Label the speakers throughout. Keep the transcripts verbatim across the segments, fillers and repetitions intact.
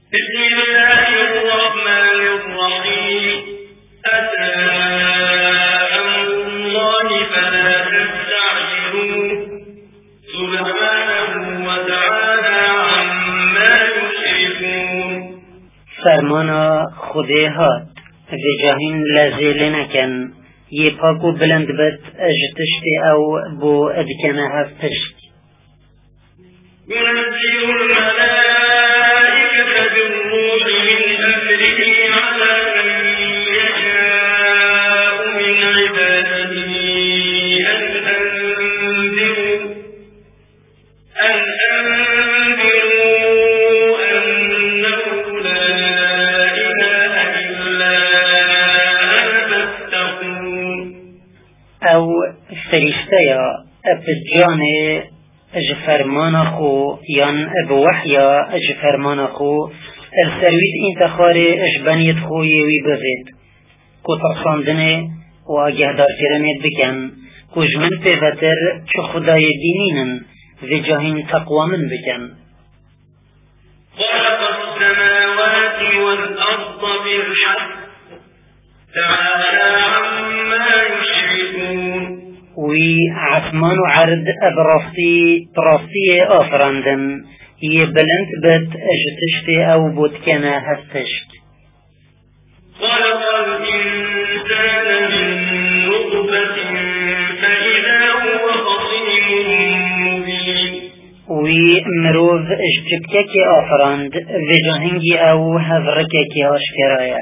Speaker 1: بسم الله الرحمن الرحيم. أتى أمر الله فلا تستعجلوه سبحانه وتعالى عما يشركون.
Speaker 2: فرمانا خدای هات و جاهین لازل نکن یه پاکو بلند بد اجتشت او بو ادکنه هفتشت.
Speaker 1: ينزل الملائكة بالروح من أمره على من يشاء من عباده أن أنذروا أن أنذروا أنه لا إله إلا أنا فاتقون.
Speaker 2: او فرشتيا ابجانه اج فرمان خو یان بوحیا اج فرمان خو السرویت انتخار اج بنیت خو یوی بزید کو تقصاندنه و آگهدار کرنه بکن کو جمن پیوتر چو خدای دینینن و جاهین تقوى من بکن.
Speaker 1: خلق السماوات والأرض بالحق تعالى عما يشركون.
Speaker 2: وی عثمان و عرض ابراستی براستی آفراندن یه بلند بد اجتشت او بود کنه هستشت.
Speaker 1: خلق الإنسان من نطفة فإذا هو خصيم مبين.
Speaker 2: وی مروف اجتبکه که آفراند و جاهنگی او هفرکه که آشکرایه.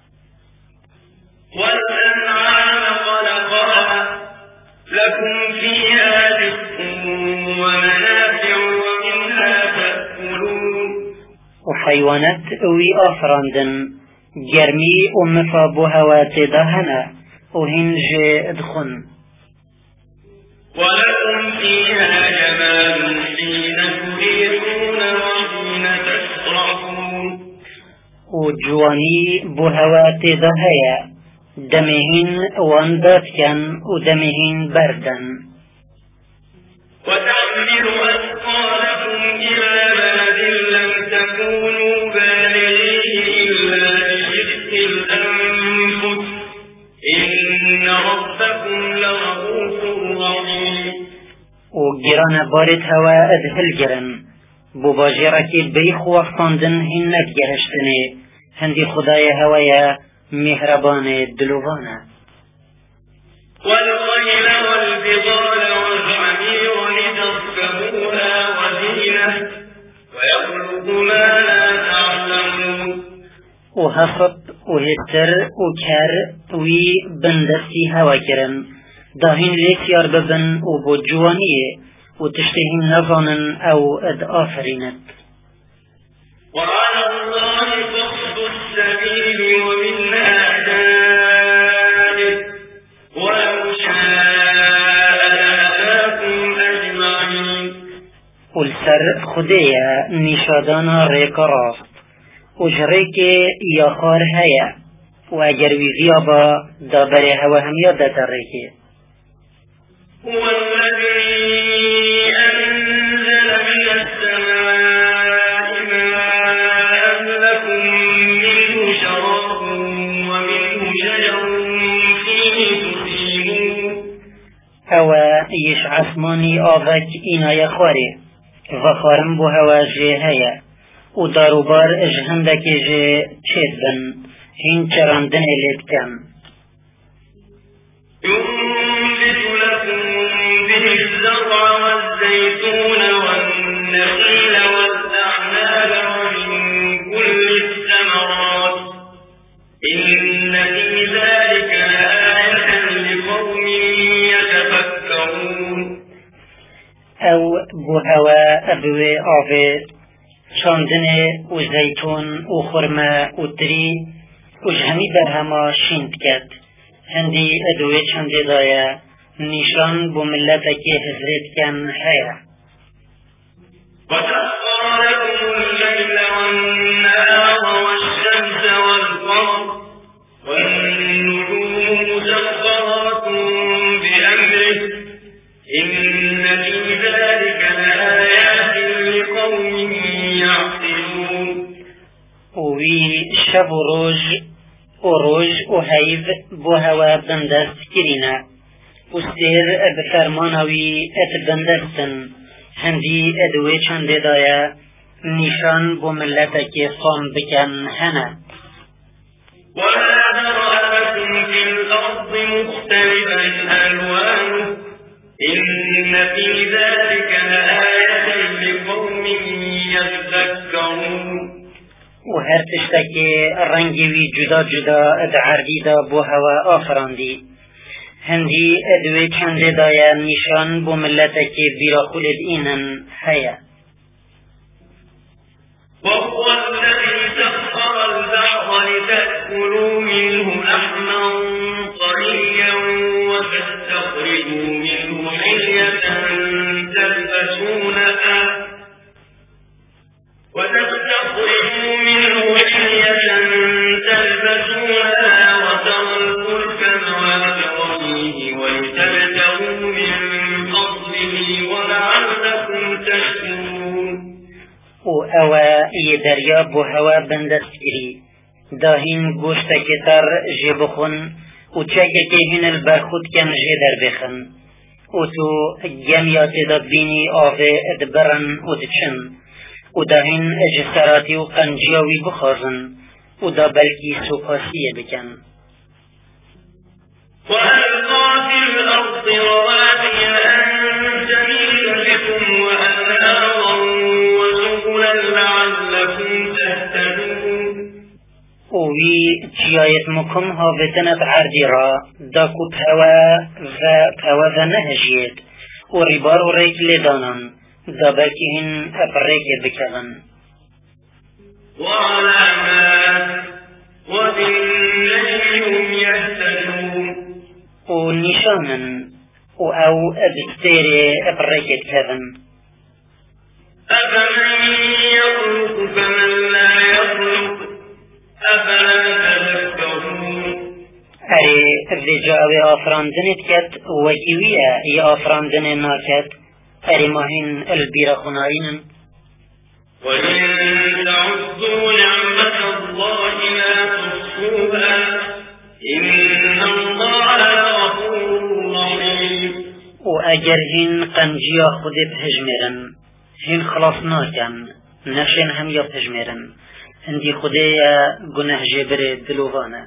Speaker 1: والأنعام خلقها لكم فيها رزق ومنافع ومنها تأكلون.
Speaker 2: وحيوانات وي آفراندن جرمي ومفابوها واتدهنا وهنج ادخن.
Speaker 1: ولكم فيها جمال حين تريحون وحين تسرحون.
Speaker 2: وجواني بوهوات دهيا دمهن واندات كان ودمهن بردا.
Speaker 1: وتحمل أثقالكم إلى بلد لم تكونوا بالغيه إلا بشق الأنفس إن ربكم لرؤوف رحيم.
Speaker 2: وجيران بارد هوا ادهل جرن بباجرك بيخ وفاندن هنك جهشتني هندي خداي هوايا مهربان دلوانه.
Speaker 1: والخيل والبغال والحمير لتركبوها وزينة ويخلق ما لا تعلمون.
Speaker 2: وهفط وهتر وكر وي بندسي هوا كرن داهين ليسيار ببن وبجوانيه وتشتهين نظانا او اد آفرينت.
Speaker 1: وعلى الله قصد السبيل ومنها جائر ولو شاء لهداكم أجمعين.
Speaker 2: والسر خديا نشادانا ريك راست وجريك ياخار هيا واجروي غيابا دابري هوا هم يادة الريكي.
Speaker 1: هو الذي أنزل من السماء ماء لكم منه شراب ومنه شجر فيه تسيمون.
Speaker 2: هوا يش عثماني آفك إنا يخاري وخارم بو هوا جي هيا وداروبار اجهندك جي چيد بن هين چراندن اليد كم.
Speaker 1: ينبت لكم به الزرع والزيتون والنخيل والأعناب ومن كل الثمرات إن في ذلك لآية لقوم يتفكرون.
Speaker 2: او بو هوا ابوي آفي شاندنه و زيتون و خرمه و تري و جهمي درهما شيند كت هندي ادوه چنده دايا نشان بو ملتك حضرت كان حيا.
Speaker 1: وسخر لكم الليل والنهار والشمس والقمر والنجوم مسخرات بأمره إن في ذلك لآيات لقوم يعقلون.
Speaker 2: وی شب و روژ و روژ و حیف بو هوا بندست کرینا و سیر بفرمانوی ات بندستن هندی ادوی چنده دایا نشان بو ملتك صام بكن هنا
Speaker 1: وما ذرأكم في الأرض مختلفا ألوانه إن في ذلك لآية لقوم يذكرون
Speaker 2: وهر تشتكي رنجوي جدا جدا ادعردي دا بو هوا آفراندي هندي ادوي چند دايا نشان بو ملتك بيرا خلد إينن هيا
Speaker 1: وهو الذي سخر البحر لتأكلوا منه لحما طريا وتستخرجوا منه حلية تلبسونها وتستخرجوا منه حلية تلبسونها وترى الفلك مواخر فيه ولتبتغوا من فضله ولعلكم تشكرون
Speaker 2: و اوا يدريا بو هوا بندستگري داهين گوشتا كتر جي بخون و چاكي هن البرخود كان جي در بخن و تو جميات دبيني آوه ادبرن و دچن و داهين جسراتي و قنجيوي بخازن و دا بلكي سوپاسية بكن
Speaker 1: وألقى في الأرض رواسي أن تميد بكم وأنهارا وسبلا لعلكم تهتدون
Speaker 2: وی جیایت مکم ها بتنت عردی را دا کت هوا و هوا و نهجیت و ریبار و ریک لیدانن دا بلکی هن اپریک بکلن
Speaker 1: وعلامات وبالنجم هم يهتدون
Speaker 2: و نشانن و او ابستيري اپریکت کذن
Speaker 1: أفمن يخلق كمن لا يخلق أفلا تذكرون
Speaker 2: اري الرجاء آفراندنت كت وكيوية يا آفراندن ناكت اري ماهن البير خنائن
Speaker 1: وإن تعدوا نعمة الله لا تحصوها إن الله لغفور رحيم
Speaker 2: وأجر هن قنجيا خود بهجمرن هن خلاص ناكن نشن هم يا بهجمرن هندي خدايا گناه جبر دلوغانا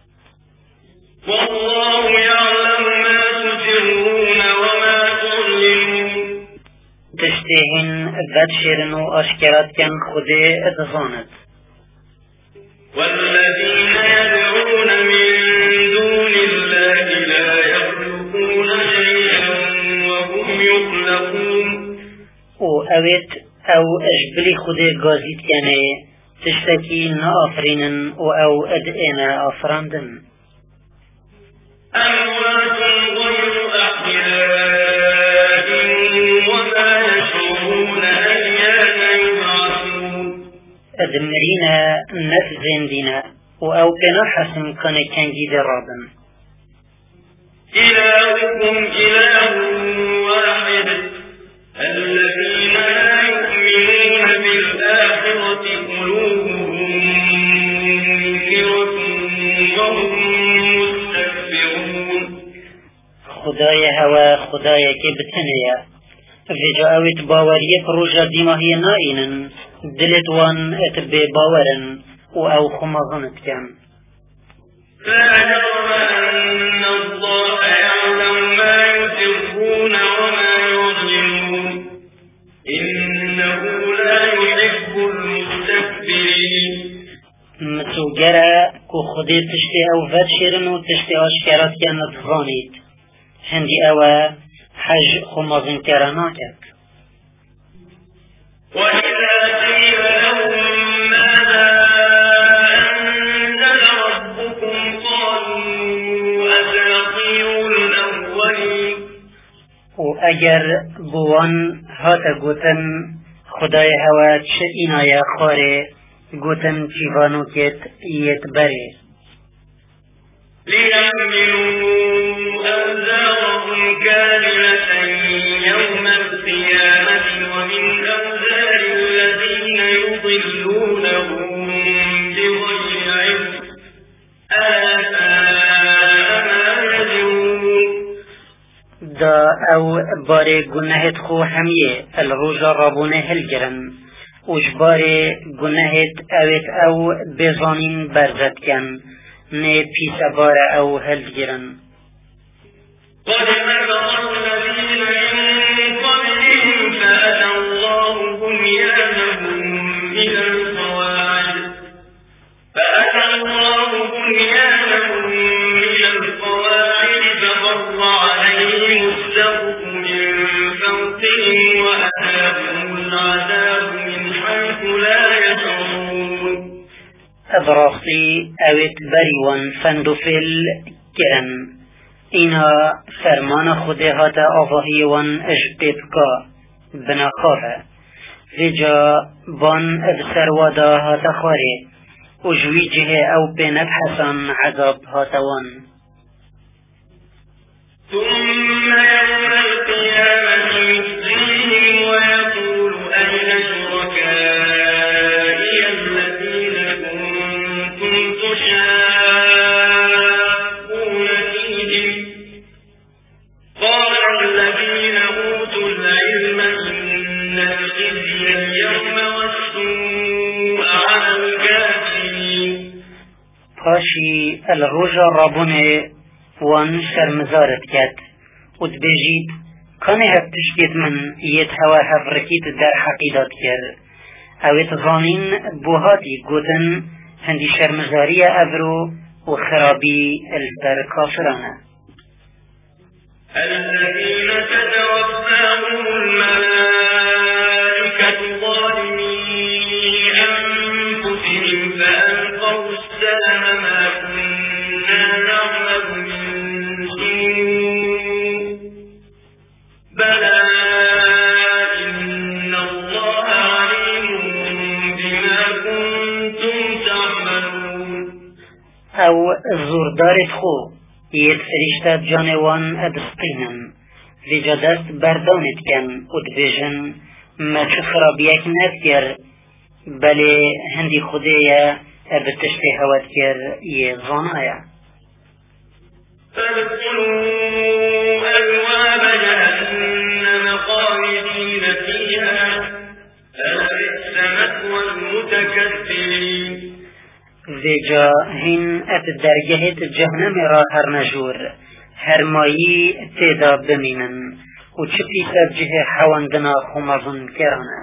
Speaker 1: والله يعلم ما تسرون وما تعلنون
Speaker 2: تشتهن بدشرن و أشكرات كان خدايا ادغانت
Speaker 1: والذين يدعون من دون الله لا يخلقون شيئا وهم يخلقون
Speaker 2: و اوت او اجبلي خدايا غازيت كاني تشتكي نافرين و او ادئنا افراندن
Speaker 1: أموات غير أحياء وما يشعرون أيان يبعثون
Speaker 2: ادمرينا نفذن دينا و او كنا حسن كان كنجي درابن
Speaker 1: إلهكم إله واحد الذين لا يؤمنون بالآخرة قلوبهم منكرة وهم مستكبرون
Speaker 2: خدايا هوا خدايا كبتنيا في جاوت باورية روجا ديما هي نائنا دلت وان اتبه باورن و او خمغنت كان
Speaker 1: لا جرم أن الله يعلم ما يسرون وما يعلنون إنه لا يحب المستكبرين
Speaker 2: مسوگرا كو خدي تشتي او فتشرن و تشتي اشكرات كانت غانيت هندي او حج خمغن كراناكت
Speaker 1: وإذا قيل لهم ماذا أنزل ربكم قالوا أساطير الأولين
Speaker 2: و اگر بوان هاتا گوتن خدای هوا چه اینایا خاره گوتن چیوانو کت یت بره
Speaker 1: ليحملوا أوزارهم كاملة يوم القيامة ومن أوزار الذين يضلونهم
Speaker 2: او باري گناهت خو هميه الروجا رابونه هلگرن وجباري گناهت اوت او بزانين برزت كن نه پیس بار او هلگرن.
Speaker 1: قد مكر الذين من قبلهم فأتى الله بنيانهم من القواعد فأتى الله بنيانهم من القواعد فخر عليهم السقف من فوقهم وأتاهم العذاب من حيث لا يشعرون.
Speaker 2: ادراختي اوت بريوان فندفل كرن اینا فرمان خود هاتا آواهی وان اجبیبکا بناخواه ویجا بان ابسر وادا هاتا خواره وجوی جه او بینت حسن عذاب هاتا وان.
Speaker 1: ثم يوم القيامة يخزيهم ويقول أين شركائي الذين كنتم تشاقون فيهم قال الذين أوتوا العلم إن الخزي اليوم والسوء على الكافرين.
Speaker 2: پاشی الروجا رابونه وان شرمزارت کت و دبیجید کنه هف تشکیت من یت هوا هفرکیت در حقیدات کر اویت ظانین بوهاتی گوتن هندی شرمزاری ابرو و خرابی البر کافرانه.
Speaker 1: الذين تتوفاهم الملائكة ظالمي أنفسهم فألقوا السلم ما كنا نعمل من سوء بلى إن الله عليم بما كنتم تعملون.
Speaker 2: او زوردارت خو یت فرشته جانوان ادستینن ویجا دست بردانت کن و دبیجن ما چه خرابیک نفکر بله هندی خودیا ابتشتی هوت کر یه ظانایا.
Speaker 1: فادخلوا أبواب جهنم خالدين فيها فلبئس مثوى المتكبرين.
Speaker 2: ویجا هین ات درگهت جهنم را هر نجور هر مایی تیدا بمینن و چه پیسر جه حواندنا خمازن کرانه.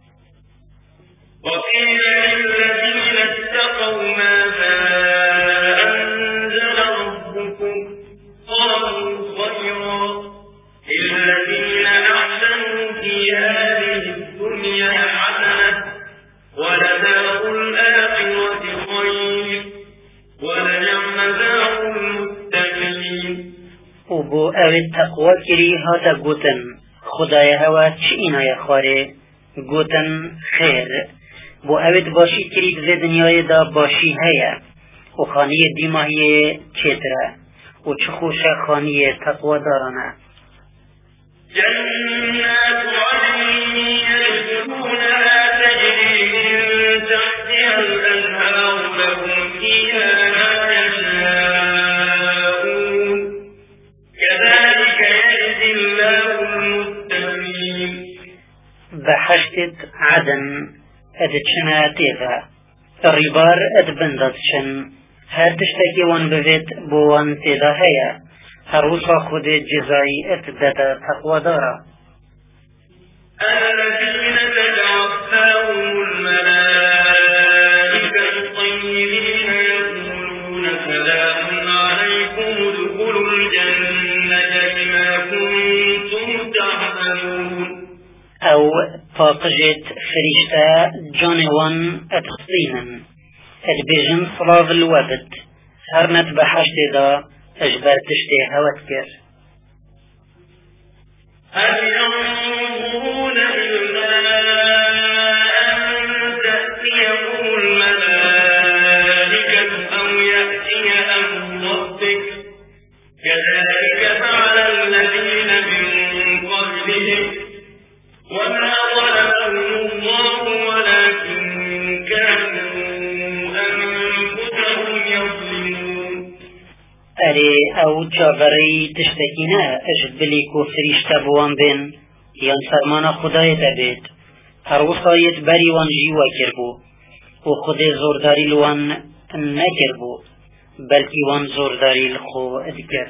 Speaker 1: وقيل للذين اتقوا ماذا أنزل ربكم قالوا خيرا للذين أحسنوا في هذه الدنيا حسنة ولدار الآخرة خير ولنعم دار المتقين.
Speaker 2: و بو اوید تقوی کری هاتا گوتن خدای هوا چه اینا یخواره گوتن خیر بو اوید باشی کری بزه دنیای دا باشی هیا و خانی دیماهی چتره و چه خوش خانی تقوی دارانه.
Speaker 1: جنات عدن يدخلونها تجري من تحتها الأنهار لهم فيها ما يشاءون كذلك يجزي الله المتقين.
Speaker 2: بحشتت عدن ادچنا تیغا الربار ادبندتشن هر تشتکی وان بوید بو وان تیدا هیا هر روزا خود جزایی اتدادا تقوی دارا.
Speaker 1: الذين تتوفاهم الملائكة طيبين يقولون سلام عليكم ادخلوا الجنة بما كنتم تعملون.
Speaker 2: او پاقجت فرشته جانوان اتخطینن ادبیجن صلاف الوبد هرنت بحشت دا اجبر تشتی هوت کر.
Speaker 1: هل ينظرون إلا أن تأتيهم الملائكة أو يأتي أمر ربك كذلك فعل الذين من قبلهم وما ظلمهم الله ولكن كانوا أنفسهم يظلمون.
Speaker 2: اری او جابری تشتکینه اجد بلی کو فرشته بوان بین یان فرمان خدای تبید هر وصایت بری وان جیوه کربو و خود زورداری لوان نکربو بلکی وان زورداری لخو ادکر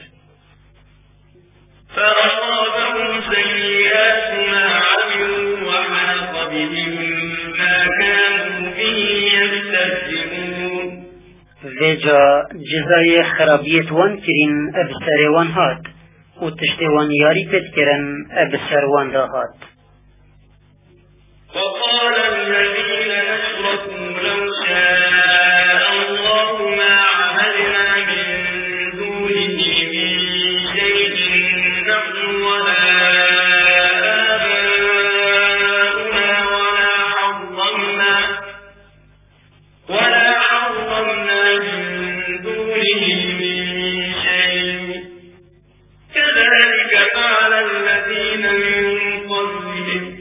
Speaker 1: فأصابهم سيئات ما عملوا وحاق بهم ما كانوا به يستهزئون
Speaker 2: ویجا جزای خرابیت وان کرین ابسر وان هات و تشت وان یاری پت کرن ابسر وان دا هات
Speaker 1: وقال الذين أشركوا لو شاء الله ما عملنا من دونه من شيء نحن ولا آباؤنا ولا حرمنا ولا حرمنا من دونه من شيء كذلك فعل الذين من قبلهم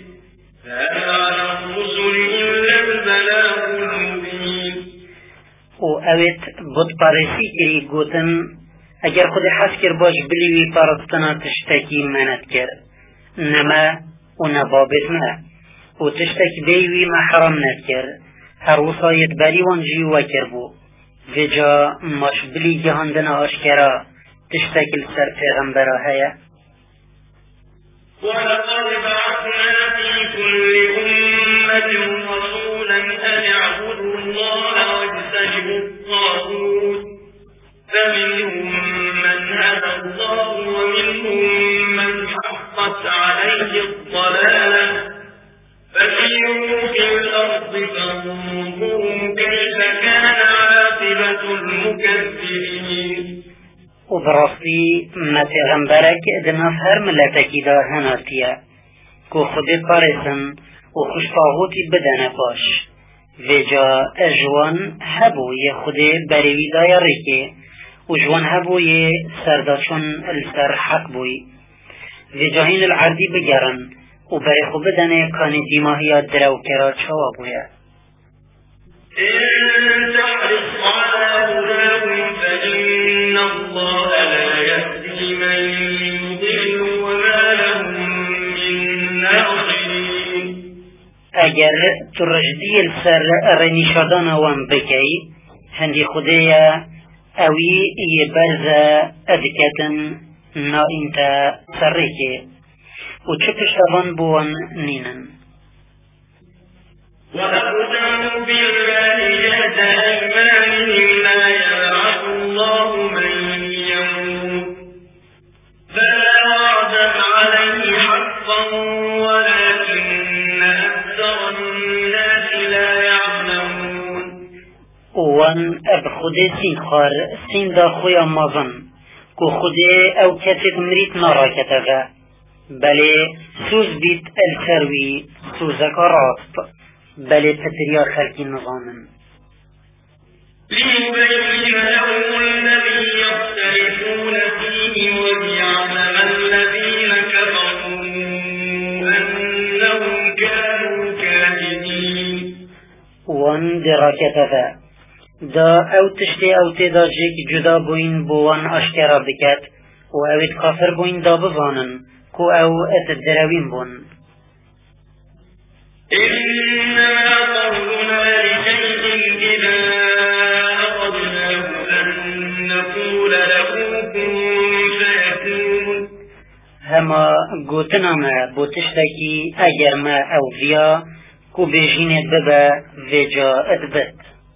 Speaker 2: و اوید بود پارسی کری گوتن اگر خود حس کر باش بلیوی پارستنا تشتکی منت کر نما و نبابت نه و تشتک بیوی محرم نت کر هر وصایت بری وانجی وکر بو وجا ماش بلی جهاندن آشکرا تشتکل سر پیغمبرا هیا
Speaker 1: ولقد بعثنا في كل أمة رسولا أن اعبدوا الله واجتنبوا الطاغوت فمنهم من هدى الله ومنهم من حقت عليه الضلالة فسيروا في الأرض فانظروا كيف كان عاقبة المكذبين
Speaker 2: و براستی ما پیغمبرک ادنا هر ملتکی دا هناتیا که خود پارسن و خوشتاغوتی بدن باش و جا اجوان هبوی خود بریوی دایا ریکی و جوان هبوی سرداشون السر حق بوی و جاهین العردی بگرن و بری خود بدن کانی دیماهی درو کرا چوا بویا
Speaker 1: إن تحرص على هداهم فإن الله لا يهدي من يضل وما لهم من ناصرين
Speaker 2: اگر تو رجدی السر رنشادان وان بکی هندی خدایا اوی ای برز ادکتن نا انتا سرکی و چه پشتوان بوان نینن
Speaker 1: وأقسموا بالله جهد أيمانهم لا يبعث الله من يموت بلى وعدا عليه حقا ولكن أكثر الناس لا يعلمون
Speaker 2: وان اب خود سین خار سین دا خویا مازن کو خود او کتت مريت نارا كتغا بلي سوز بيت الخروي سوزك راست بلي تتريا خلق نظاما
Speaker 1: ليبين لهم الذي يختلفون فيه وليعلم الذين كفروا أنهم كانوا كاذبين
Speaker 2: وان دراكتغا دا او تشتي او تدا جيك جدا بوين بوان اشكرا بكت و اويت كافر بوين دا بفانن كو او اتدراوين بون
Speaker 1: إنما قولنا لشيء إذا أردناه أن نقول له كن فيكون
Speaker 2: هما قوتنا ما بوتشتكي اگر ما او فيا كو بيجين ببا فيجا ادبت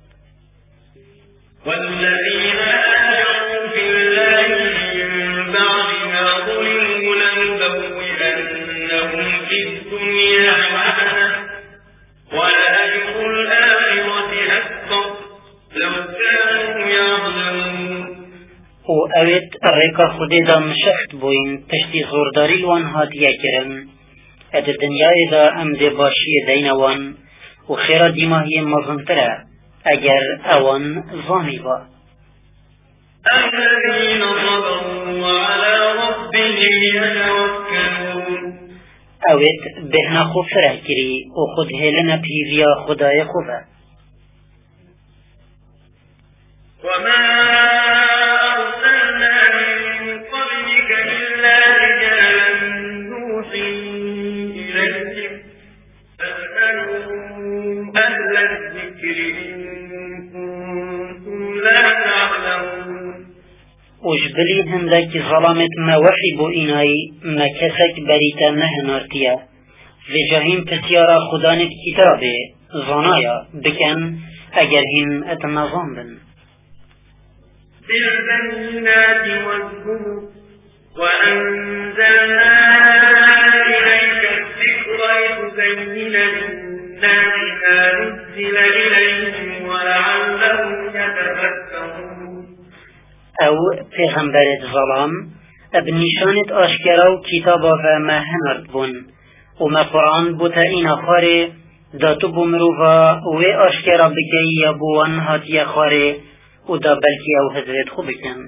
Speaker 1: والذين آمنوا في الله من بعد ما ظلموا لنبوئنهم في الدنيا حسنة ولأجر الآخرة أكبر لو كانوا يعلمون
Speaker 2: و اوید ريكا خودی دا مشخت بوين تشتي زورداري الوان هاتيا كرن اد دنیای دا ام دي باشي دينوان و خيرا ديماهي مظنتره اگر اوان ظاني با
Speaker 1: الذين صبروا وعلى ربهم يتوكلون
Speaker 2: اوید بهنا خو فره كري و خود هلنا بيويا خدای خوبه
Speaker 1: وما أرسلنا من
Speaker 2: وجبلي هندك ظلامت ما وحي بو إناي ما كسك بريتا نهنارتيا في جهين تسيارا خدانت كتابه ظنايا بكن اگر هم اتنظام بن
Speaker 1: بالبينات والزبر وأنزلنا إليك الذكر لتبين للناس ما نزل إليهم ولعلهم يتفكرون
Speaker 2: او پیغمبر ظلام ابنشانت اشکرا و کتابا و ما هنرد بون و ما قرآن بوتا این خاره داتو بمروفا و اشکرا بکی یا بوان هاتی خاره و دا بلکی او حضرت خوب بکن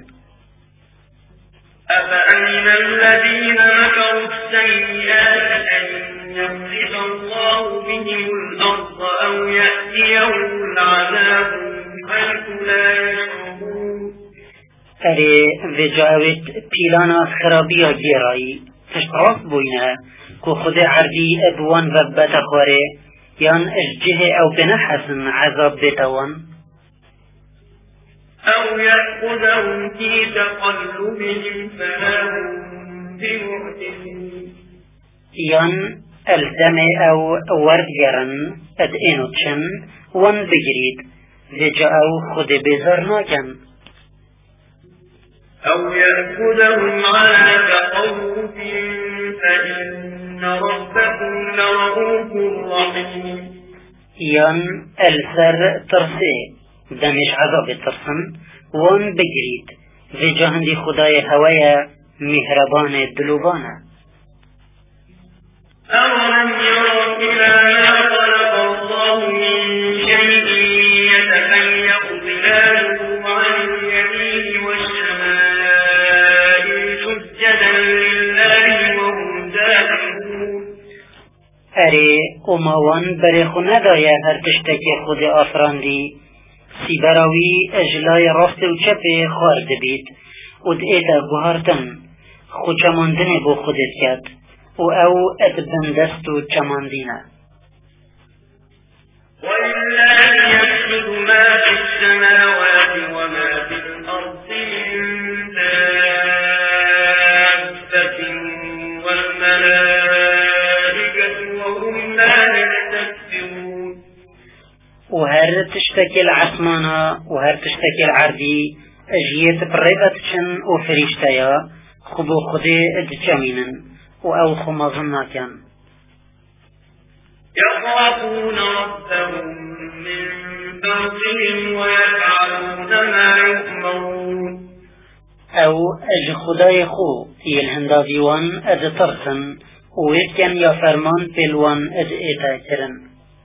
Speaker 1: أفأمن الذين مكروا السيئات أن يخسف الله بهم الأرض أو يأتيهم العذاب حيث لا يشعرون
Speaker 2: اره وجاوت پیلانا خرابیا گیرایی تشتراف بوینا که خود عردی ابوان و بتخواره یان اججه او بنحسن عذاب بتوان
Speaker 1: أو يأخذهم في تقلبهم فلا هم بمعجزين
Speaker 2: یان الزم او وردگرن اد اینو چن وان بگرید وجا او خود بزر ناکن
Speaker 1: أو يأخذهم على تخوف فإن ربكم لرؤوف رحيم
Speaker 2: یان السر ترسه دمش عذاب ترسن وان بگرید وجا هندی خدای هوای مهربان دلوبانه
Speaker 1: أولم يروا إلى ما خلق الله من شيء يتفيأ ظلاله عن اليمين والشمائل سجدا لله وهم داخلون
Speaker 2: اره اموان برخو ندایه هر تشتکی خود آفراندی سیبراوی اجلای راست و چپ خارد بید و دعیتا گوهارتن خو چماندن بو خودت کد و او ادبن دست و چماندینه
Speaker 1: ولله يسجد ما في السماوات وما في الأرض من دابة والملائكة وهم لا يستكبرون
Speaker 2: و هر تشتکی العثمانا و هر تشتکی العردی اجیت پریبت چن و فرشتیا خبو خودی ادچمینن و او خمازن نکن
Speaker 1: يخافون ربهم من فوقهم ويفعلون ما يؤمرون
Speaker 2: او اج خدای خو یلهنداویوان اد ترسن و یکن یا فرمان پلوان اد ایتا کرن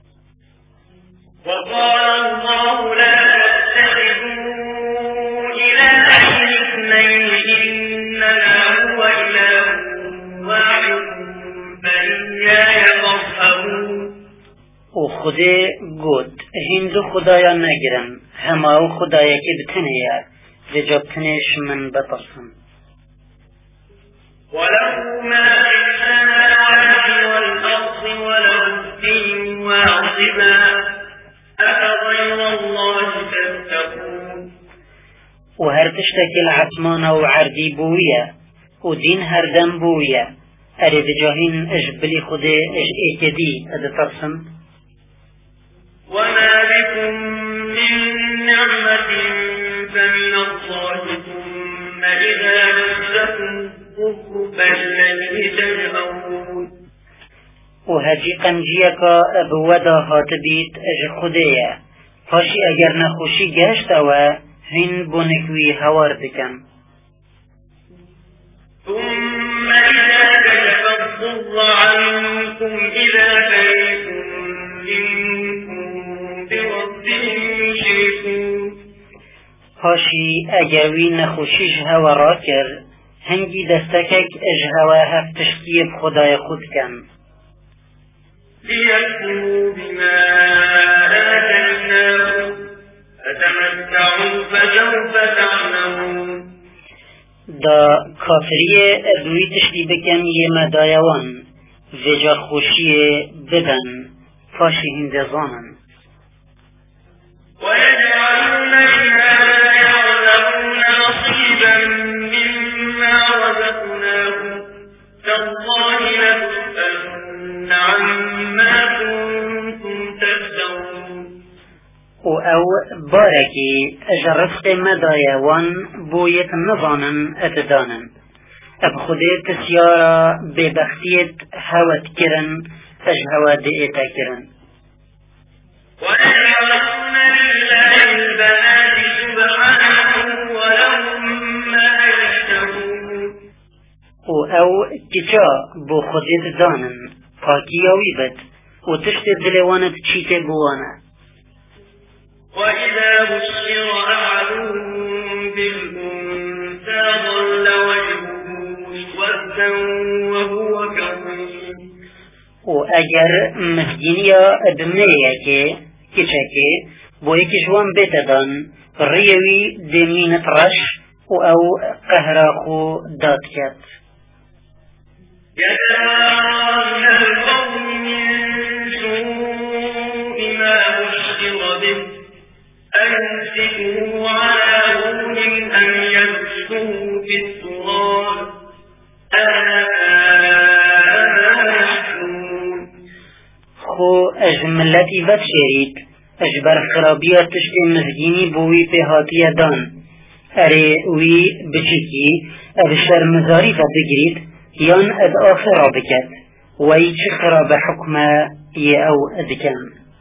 Speaker 1: وقال الله لا تتخذوا إلهين اثنين إنما هو إله واحد فإياي فارهبون
Speaker 2: و خودی گود هندو خدایا نگرن هما و خدایا که بتنه وجا بتنش من بترسن
Speaker 1: وله ما في السماوات والأرض وله الدين واصبا أفغير الله تتقون
Speaker 2: و هر تشتکی العثمان و عردی بویه و دین هر دم بویه اره بجاهین اجبلی خودی اج ایتدی اد ترسن
Speaker 1: وما بكم من نعمة فمن الله ثم إذا مسكم الضر فإليه تجأرون
Speaker 2: و هجی قنجیکا ابودا هاتبیت اج خودیه پاشی اگر نخوشی گشت و هین بونکوی هوار بکن
Speaker 1: ثم إذا كشف الضر عنكم إذا فريق منكم بربهم يشركون
Speaker 2: پاشی اگروی نخوشیش هوا را کر هنگی دستکک اج هوا هفتشکی بخدای خود کن
Speaker 1: ليكفروا بما آتيناهم فتمتعوا فسوف تعلمون
Speaker 2: دا کافریه ادوی تشتی بکن یه مدایوان وجا خوشیه بدن پاشی هندزانن
Speaker 1: ويجعلون لما يعلمون نصيبا
Speaker 2: باركي أجرفت مدايا وان بويت نظانا أتدانا أبخديت سيارة ببختيت هوت كرن أجهوا دئتا كرن
Speaker 1: ويجعلون لله البنات سبحانه ولهم ما يشتهون
Speaker 2: أو تجا بو خديت دانن فاكيا ويبت وتشتد دلوانت تشيت بوانا
Speaker 1: وإذا بشر أحدهم بالأنثى ظل وجهه مسودا وهو كظيم
Speaker 2: وأجر مسجينيا ابنيك كشكي بو يكشوان بيتدان ريوي دمين رش أو قهراخو داتكت
Speaker 1: يتراءى من القوم من سوء ما بشر به أيمسكه على هون أم يدسه في التراب ألا يحكمون
Speaker 2: خو أجملتي بتشريت أجبر خرابية تشتي مسجيني بوي بهاتي دان أري وي بشكي أبشر مزاريفة بجريت يان أد آخر بكت ويش خراب حكمة يأو أدكان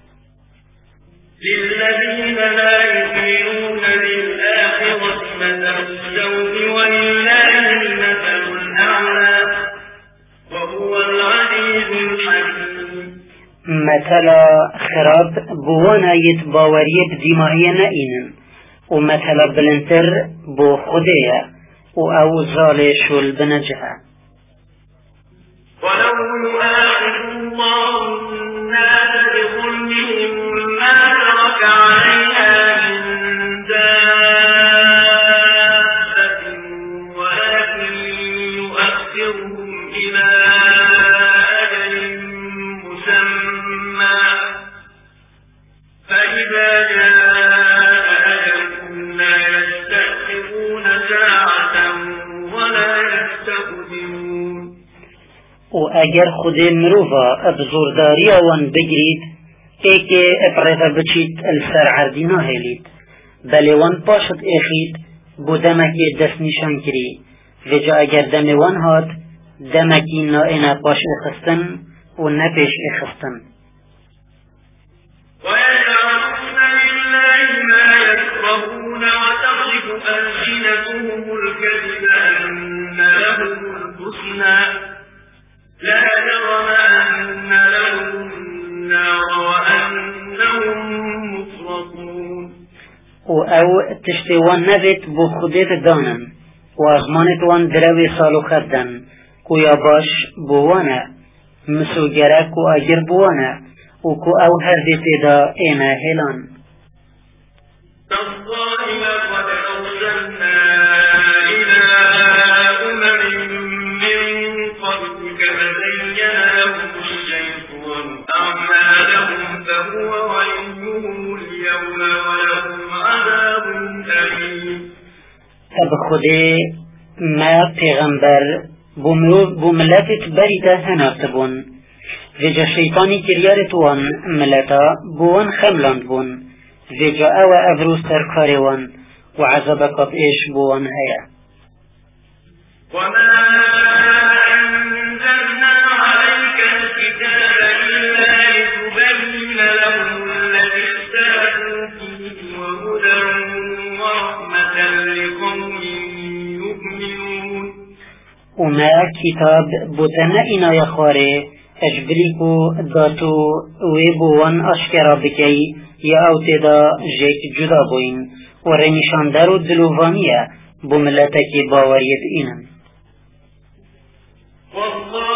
Speaker 1: للذين لا يؤمنون بالآخرة مثل السوء ولله المثل الأعلى وهو العزيز الحكيم
Speaker 2: مثلا خراب بوانا يتباوري بدماغي نائنا ومثلا بلنتر بو خدية وأو زالش البنجها
Speaker 1: ولو يؤاخذ الله الناس بظلمهم ما ترك عليها من دابة ولكن يؤخرهم إلى أجل مسمى فإذا جاء أجلهم لا يستأخرون ساعة ولا يستقدمون
Speaker 2: وأجر خدي مروفا بزورداريا وان بجريد ايكي ابريفا بچيت السر عردينا هليت بل وان باشت اخيت بو دمكي دست نشان كري وجا اگر دم وان هات دمكي نائنا باش اخستن و نپیش اخستن
Speaker 1: ويجعلون لله ما يكرهون وتصف ألسنتهم الكذب أن لهم الحسنى لا جرم أن لهم النار وأنهم مفرطون
Speaker 2: او تشتي وان نبت بو خديت دانن و اغمانت وان دروي سالو خدن كو ياباش بوانا مسو جرك و اجر بوانا و كو او هر دي تدا اينا هلان
Speaker 1: تالله لقد أرسلنا إلى أمم من قبلك فزين لهم الشيطان أعمالهم فهو وليهم اليوم ولهم عذاب أليم
Speaker 2: اب خدي ما پیغمبر بو ملتت بريتا هنافتبون وجا شيطاني كريارت وان ملتا بوان خملاند بون وجا او ابرو سركار وان وعذابكت ايش بوان هيا
Speaker 1: وما أنزلنا عليك الكتاب إلا لتبين لهم الذي اختلفوا فيه وهدى ورحمة لقوم يؤمنون
Speaker 2: وما كتاب بوتنا إنا يخاري أجبريكو داتو ويبوان أشكرا بكي يا أوتدا جيك جدا بوين ورنشان دارو دلوفانية بملتك باوريت إنن
Speaker 1: والله